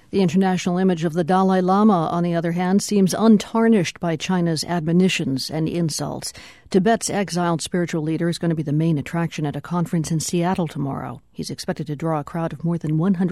The international image of the Dalai Lama, on the other hand, seems untarnished by China's admonitions and insults. Tibet's exiled spiritual leader is going to be the main attraction at a conference in Seattle tomorrow. He's expected to draw a crowd of more than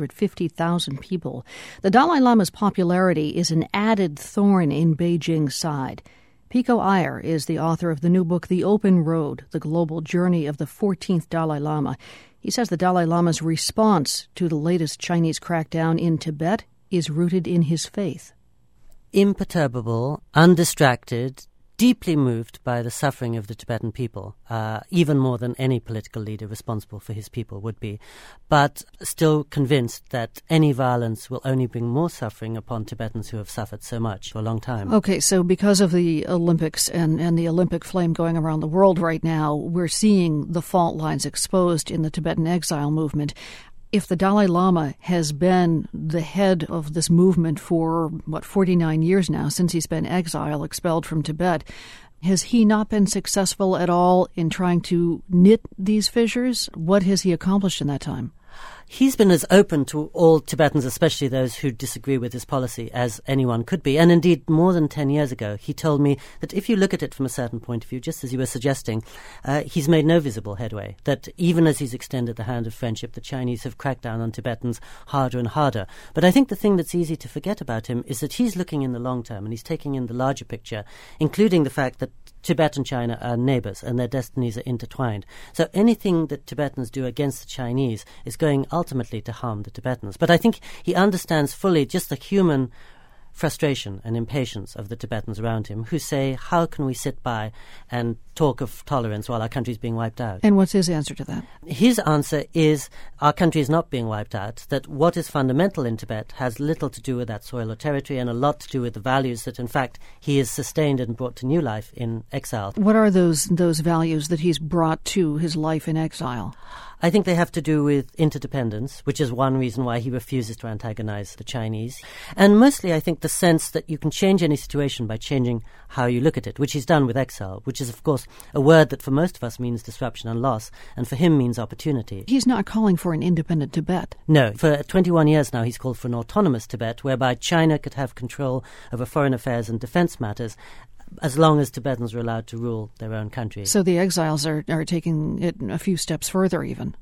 150,000 people. The Dalai Lama's popularity is an added thorn in Beijing's side. Pico Iyer is the author of the new book, The Open Road, The Global Journey of the 14th Dalai Lama. He says the Dalai Lama's response to the latest Chinese crackdown in Tibet is rooted in his faith. Imperturbable, undistracted, deeply moved by the suffering of the Tibetan people, even more than any political leader responsible for his people would be, but still convinced that any violence will only bring more suffering upon Tibetans who have suffered so much for a long time. Okay, so because of the Olympics and the Olympic flame going around the world right now, we're seeing the fault lines exposed in the Tibetan exile movement. If the Dalai Lama has been the head of this movement for, 49 years now, since he's been expelled from Tibet, has he not been successful at all in trying to knit these fissures? What has he accomplished in that time? He's been as open to all Tibetans, especially those who disagree with his policy, as anyone could be. And indeed, more than 10 years ago, he told me that if you look at it from a certain point of view, just as you were suggesting, he's made no visible headway. That even as he's extended the hand of friendship, the Chinese have cracked down on Tibetans harder and harder. But I think the thing that's easy to forget about him is that he's looking in the long term and he's taking in the larger picture, including the fact that Tibet and China are neighbors and their destinies are intertwined. So anything that Tibetans do against the Chinese is going ultimately to harm the Tibetans. But I think he understands fully just the human frustration and impatience of the Tibetans around him who say, how can we sit by and talk of tolerance while our country is being wiped out? And what's his answer to that? His answer is our country is not being wiped out, that what is fundamental in Tibet has little to do with that soil or territory and a lot to do with the values that, in fact, he has sustained and brought to new life in exile. What are those values that he's brought to his life in exile? I think they have to do with interdependence, which is one reason why he refuses to antagonize the Chinese. And mostly, I think, the sense that you can change any situation by changing how you look at it, which he's done with exile, which is, of course, a word that for most of us means disruption and loss, and for him means opportunity. He's not calling for an independent Tibet. No. For 21 years now, he's called for an autonomous Tibet, whereby China could have control over foreign affairs and defense matters, as long as Tibetans are allowed to rule their own country. So the exiles are taking it a few steps further even.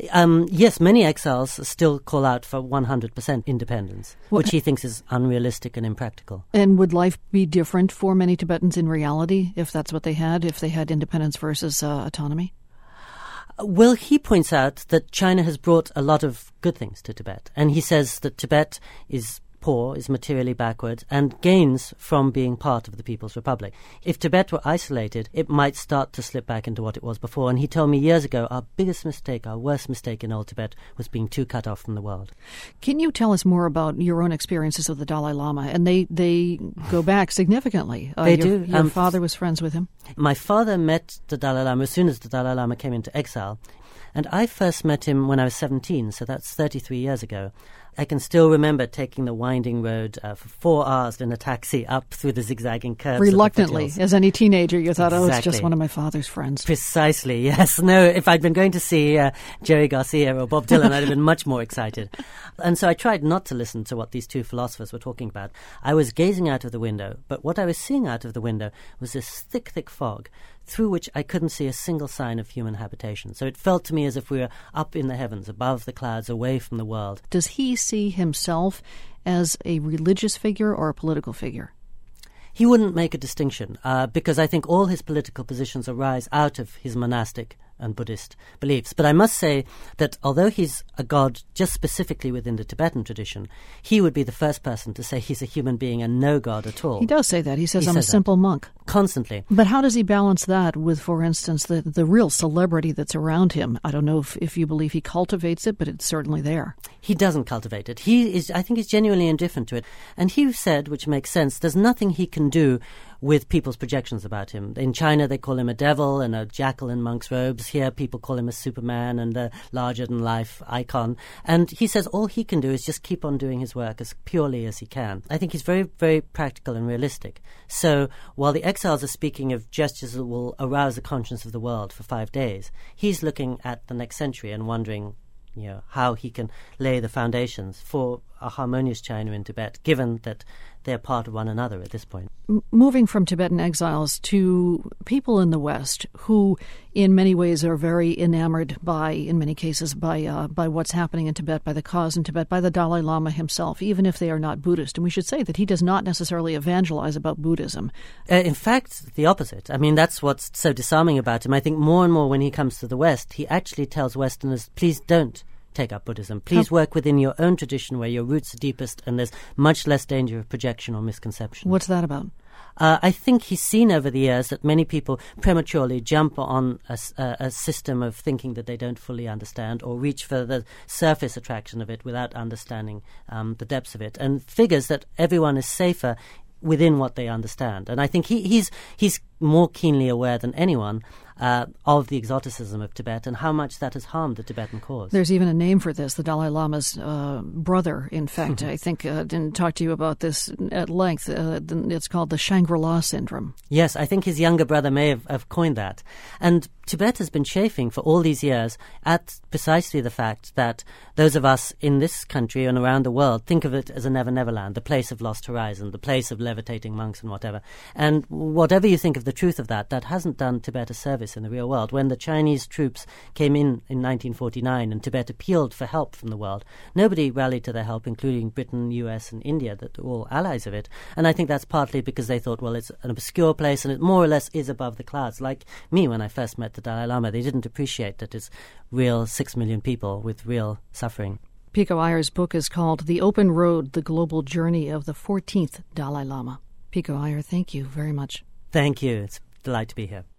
Yes, many exiles still call out for 100% independence, which he thinks is unrealistic and impractical. And would life be different for many Tibetans in reality if that's what they had, if they had independence versus autonomy? Well, he points out that China has brought a lot of good things to Tibet. And he says that Tibet is poor, is materially backward, and gains from being part of the People's Republic. If Tibet were isolated, it might start to slip back into what it was before. And he told me years ago, our biggest mistake, our worst mistake in old Tibet was being too cut off from the world. Can you tell us more about your own experiences of the Dalai Lama? And they go back significantly. They do. Your father was friends with him? My father met the Dalai Lama as soon as the Dalai Lama came into exile. And I first met him when I was 17, so that's 33 years ago. I can still remember taking the winding road for 4 hours in a taxi up through the zigzagging curves. Reluctantly, as any teenager, you thought, exactly. Oh, it's just one of my father's friends. Precisely, yes. No, if I'd been going to see Jerry Garcia or Bob Dylan, I'd have been much more excited. And so I tried not to listen to what these two philosophers were talking about. I was gazing out of the window, but what I was seeing out of the window was this thick, thick fog, through which I couldn't see a single sign of human habitation. So it felt to me as if we were up in the heavens, above the clouds, away from the world. Does he see himself as a religious figure or a political figure? He wouldn't make a distinction, because I think all his political positions arise out of his monastic and Buddhist beliefs. But I must say that although he's a god just specifically within the Tibetan tradition, he would be the first person to say he's a human being and no god at all. He does say that. He says, I'm a simple monk. Constantly. But how does he balance that with, for instance, the real celebrity that's around him? I don't know if you believe he cultivates it, but it's certainly there. He doesn't cultivate it. I think he's genuinely indifferent to it. And he said, which makes sense, there's nothing he can do with people's projections about him. In China, they call him a devil and a jackal in monk's robes. Here, people call him a Superman and a larger-than-life icon. And he says all he can do is just keep on doing his work as purely as he can. I think he's very, very practical and realistic. So while the exiles are speaking of gestures that will arouse the conscience of the world for 5 days, he's looking at the next century and wondering how he can lay the foundations for a harmonious China and Tibet, given that they're part of one another at this point. Moving from Tibetan exiles to people in the West who in many ways are very enamored by, in many cases, by what's happening in Tibet, by the cause in Tibet, by the Dalai Lama himself, even if they are not Buddhist. And we should say that he does not necessarily evangelize about Buddhism. In fact, the opposite. I mean, that's what's so disarming about him. I think more and more when he comes to the West, he actually tells Westerners, please don't take up Buddhism. Please work within your own tradition where your roots are deepest and there's much less danger of projection or misconception. What's that about? I think he's seen over the years that many people prematurely jump on a system of thinking that they don't fully understand or reach for the surface attraction of it without understanding the depths of it, and figures that everyone is safer within what they understand. And I think he's more keenly aware than anyone of the exoticism of Tibet and how much that has harmed the Tibetan cause. There's even a name for this, the Dalai Lama's brother, in fact. I think didn't talk to you about this at length. It's called the Shangri-La syndrome. Yes, I think his younger brother may have coined that. And Tibet has been chafing for all these years at precisely the fact that those of us in this country and around the world think of it as a never-never land, the place of lost horizon, the place of levitating monks and whatever. And whatever you think of the truth of that hasn't done Tibet a service in the real world. When the Chinese troops came in 1949 and Tibet appealed for help from the world, nobody rallied to their help, including Britain, US and India, that are all allies of it. And I think that's partly because they thought, well, it's an obscure place and it more or less is above the clouds. Like me, when I first met the Dalai Lama, they didn't appreciate that it's real 6 million people with real suffering. Pico Iyer's book is called The Open Road, The Global Journey of the 14th Dalai Lama. Pico Iyer, thank you very much. Thank you. It's a delight to be here.